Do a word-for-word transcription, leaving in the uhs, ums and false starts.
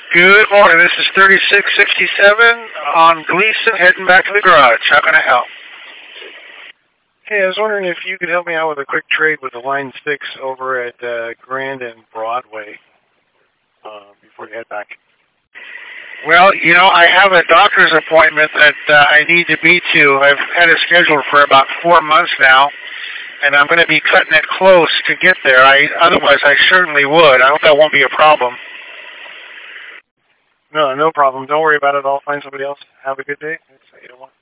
Good morning. This is thirty-six sixty-seven on Gleason, heading back to the garage. How can I help? Hey, I was wondering if you could help me out with a quick trade with the Line six over at uh, Grand and Broadway uh, before you head back. Well, you know, I have a doctor's appointment that uh, I need to be to. I've had it scheduled for about four months now, and I'm going to be cutting it close to get there. I Otherwise, I certainly would. I hope that won't be a problem. No, no problem. Don't worry about it. I'll find somebody else. Have a good day. That's eight oh one.